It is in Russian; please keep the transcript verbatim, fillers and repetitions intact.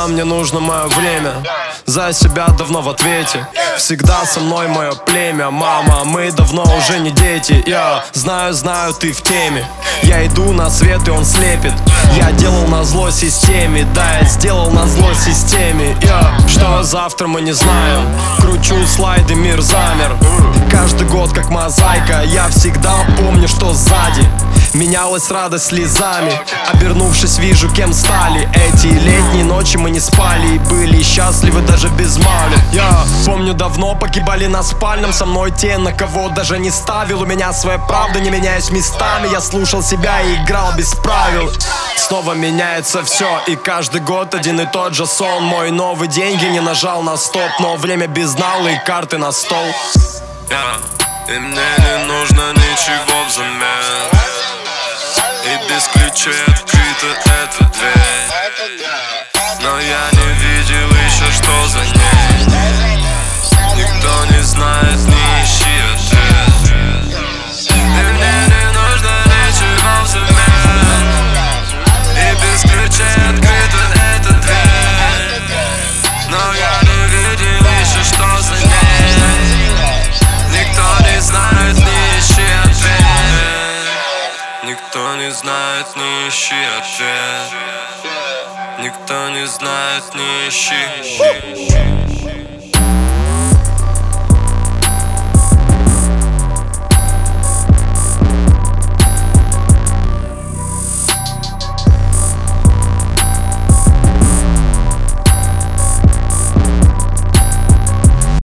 мне нужно мое время. За себя давно в ответе. Всегда со мной мое племя. Мама, мы давно уже не дети. Я знаю, знаю, ты в теме. Я иду на свет, и он слепит. Я делал назло системе. Да, я сделал назло системе. Я, что завтра мы не знаем. Кручу слайды, мир замер. Каждый год как мозаика. Я всегда помню, что сзади. Менялась радость слезами. Обернувшись, вижу, кем стали. Эти летние ночи мы не спали и были счастливы даже без мали. Я помню, давно погибали на спальном. Со мной те, на кого даже не ставил. У меня своя правда, не меняюсь местами. Я слушал себя и играл без правил. Снова меняется все, и каждый год один и тот же сон. Мой новый деньги не нажал на стоп, но время безнал и карты на стол. Yeah. И мне не нужно ничего взамен. И без ключей открыта эта дверь. Но я не видел еще, что за ней. Никто не знает, не ищи ответ. И мне не нужно ничего взамен. И без ключей открыта эта дверь. Но я не видел еще, что за ней. Никто не знает, не ищи ответ. Никто не знает, не ищи ответ. Никто не знает, не ищи.